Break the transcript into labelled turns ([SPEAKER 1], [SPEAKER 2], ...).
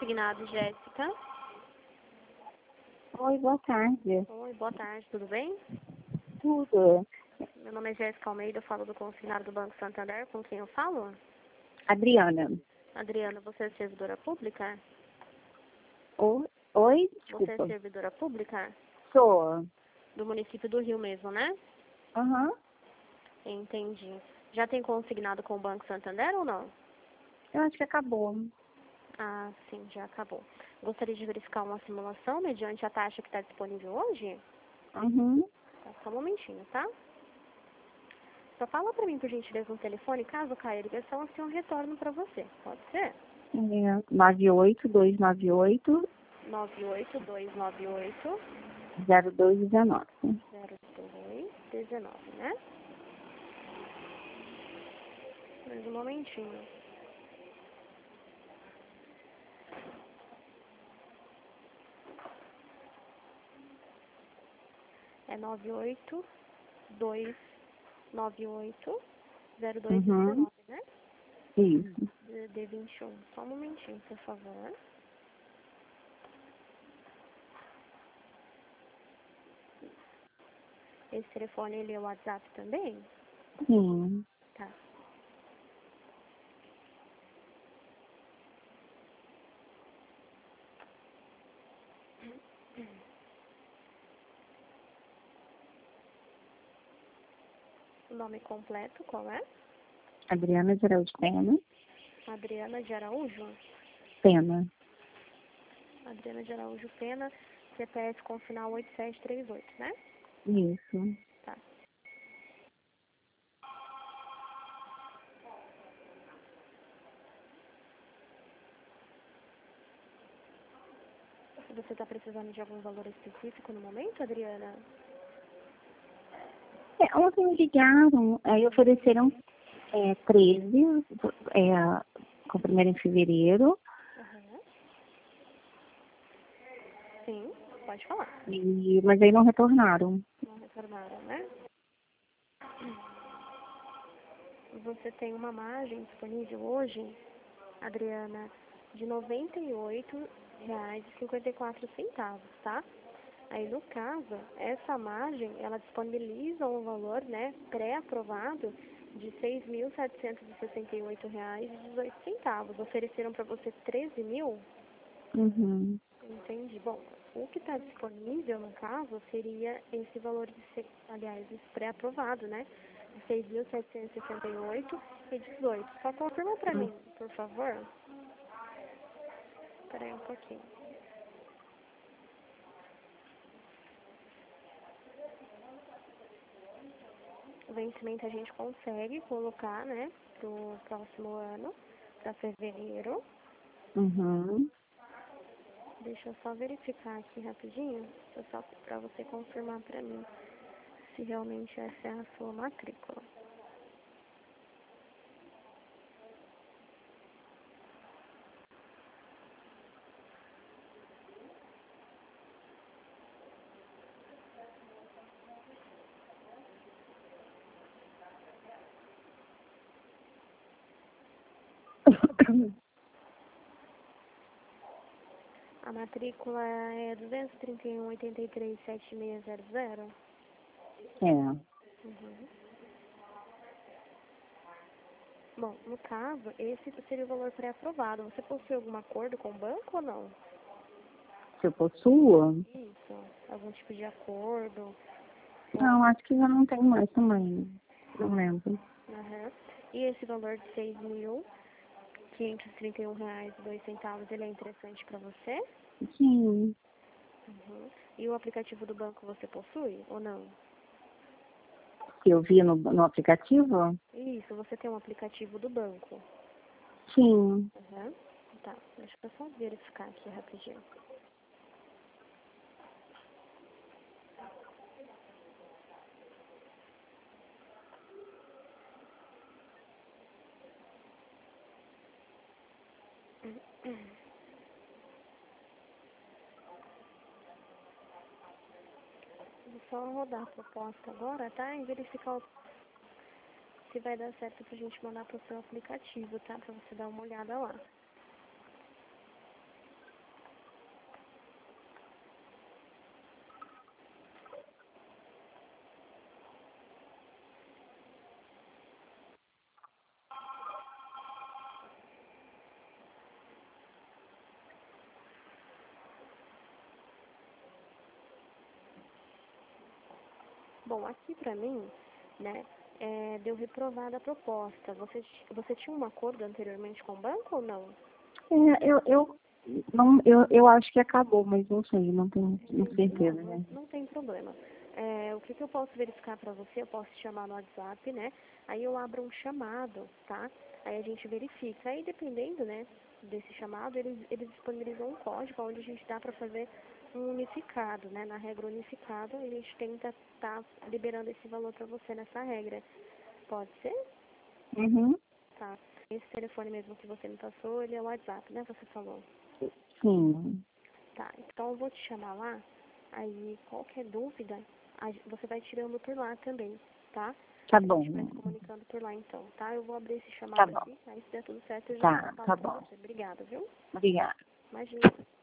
[SPEAKER 1] consignado, Jéssica.
[SPEAKER 2] Oi, boa tarde.
[SPEAKER 1] Oi, boa tarde, tudo bem?
[SPEAKER 2] Tudo.
[SPEAKER 1] Meu nome é Jéssica Almeida, eu falo do consignado do Banco Santander. Com quem eu falo?
[SPEAKER 2] Adriana.
[SPEAKER 1] Adriana, você é servidora pública?
[SPEAKER 2] Oi,
[SPEAKER 1] Você é
[SPEAKER 2] desculpa.
[SPEAKER 1] servidora pública?
[SPEAKER 2] Sou.
[SPEAKER 1] Do município do Rio mesmo, né?
[SPEAKER 2] Aham.
[SPEAKER 1] Entendi. Já tem consignado com o Banco Santander ou não?
[SPEAKER 2] Eu acho que acabou.
[SPEAKER 1] Ah, sim, já acabou. Gostaria de verificar uma simulação mediante a taxa que está disponível hoje?
[SPEAKER 2] Uhum.
[SPEAKER 1] Tá, só um momentinho, tá? Só fala pra mim, por gentileza, no telefone, caso caia a ligação, assim eu retorno pra você. Pode ser?
[SPEAKER 2] 98298
[SPEAKER 1] 98298
[SPEAKER 2] 0219.
[SPEAKER 1] 0219, né? Mais um momentinho. É 98298 0219, né?
[SPEAKER 2] Isso.
[SPEAKER 1] D21. Só um momentinho, por favor. Esse telefone, ele é o WhatsApp também?
[SPEAKER 2] Sim.
[SPEAKER 1] Tá. O nome completo, qual é?
[SPEAKER 2] Adriana de Araújo Pena.
[SPEAKER 1] Adriana de Araújo?
[SPEAKER 2] Pena.
[SPEAKER 1] Adriana de Araújo Pena, CPF com final 8738, né?
[SPEAKER 2] Isso.
[SPEAKER 1] Tá. Você está precisando de algum valor específico no momento, Adriana?
[SPEAKER 2] Ontem me ligaram, aí ofereceram 13, com primeiro em fevereiro,
[SPEAKER 1] Uhum. Sim, pode falar.
[SPEAKER 2] mas aí não retornaram.
[SPEAKER 1] Não retornaram, né? Você tem uma margem disponível hoje, Adriana, de R$ 98,54, tá? Aí, no caso, essa margem, ela disponibiliza um valor, né, pré-aprovado de R$ 6.768,18. Ofereceram para você 13 mil?
[SPEAKER 2] Uhum.
[SPEAKER 1] Entendi. Bom, o que está disponível, no caso, seria esse valor esse pré-aprovado, né? De 6.768,18. Só confirma para mim, por favor. Espera aí um pouquinho. O vencimento a gente consegue colocar, né, pro próximo ano, para fevereiro.
[SPEAKER 2] Uhum.
[SPEAKER 1] Deixa eu só verificar aqui rapidinho, só para você confirmar para mim se realmente essa é a sua matrícula. A matrícula é 231.83.7600.
[SPEAKER 2] É.
[SPEAKER 1] Uhum. Bom, no caso, esse seria o valor pré-aprovado. Você possui algum acordo com o banco ou não?
[SPEAKER 2] Se eu possuo?
[SPEAKER 1] Isso, algum tipo de acordo?
[SPEAKER 2] Não, acho que já não tem mais também. Não lembro.
[SPEAKER 1] Uhum. E esse valor de R$ 6.531,02, ele é interessante para você?
[SPEAKER 2] Sim.
[SPEAKER 1] Uhum. E o aplicativo do banco você possui ou não?
[SPEAKER 2] Que eu vi no aplicativo?
[SPEAKER 1] Isso, você tem um aplicativo do banco.
[SPEAKER 2] Sim.
[SPEAKER 1] Uhum. Tá, deixa eu só verificar aqui rapidinho. Vou só rodar a proposta agora, tá? E verificar se vai dar certo pra gente mandar pro seu aplicativo, tá? Pra você dar uma olhada lá. Bom, aqui pra mim, né, deu reprovada a proposta. Você tinha um acordo anteriormente com o banco ou não?
[SPEAKER 2] Eu acho que acabou, mas não sei, não tenho certeza,
[SPEAKER 1] Não,
[SPEAKER 2] né?
[SPEAKER 1] não tem problema. O que eu posso verificar para você, eu posso te chamar no WhatsApp, né? Aí eu abro um chamado, tá? Aí a gente verifica. Aí dependendo, né, desse chamado, eles disponibilizam um código onde a gente dá para fazer um unificado, né? Na regra unificada, a gente tenta estar liberando esse valor para você nessa regra. Pode ser?
[SPEAKER 2] Uhum.
[SPEAKER 1] Tá. Esse telefone mesmo que você me passou, ele é o WhatsApp, né? Você falou.
[SPEAKER 2] Sim.
[SPEAKER 1] Tá, então eu vou te chamar lá, aí qualquer dúvida, você vai tirando por lá também, tá?
[SPEAKER 2] Tá
[SPEAKER 1] A
[SPEAKER 2] bom.
[SPEAKER 1] gente vai se comunicando por lá então, tá? Eu vou abrir esse
[SPEAKER 2] Tá
[SPEAKER 1] chamado
[SPEAKER 2] bom.
[SPEAKER 1] aqui, aí se der tudo certo eu já
[SPEAKER 2] Tá
[SPEAKER 1] falo pra
[SPEAKER 2] bom.
[SPEAKER 1] você. Obrigada, viu?
[SPEAKER 2] Obrigada.
[SPEAKER 1] Imagina.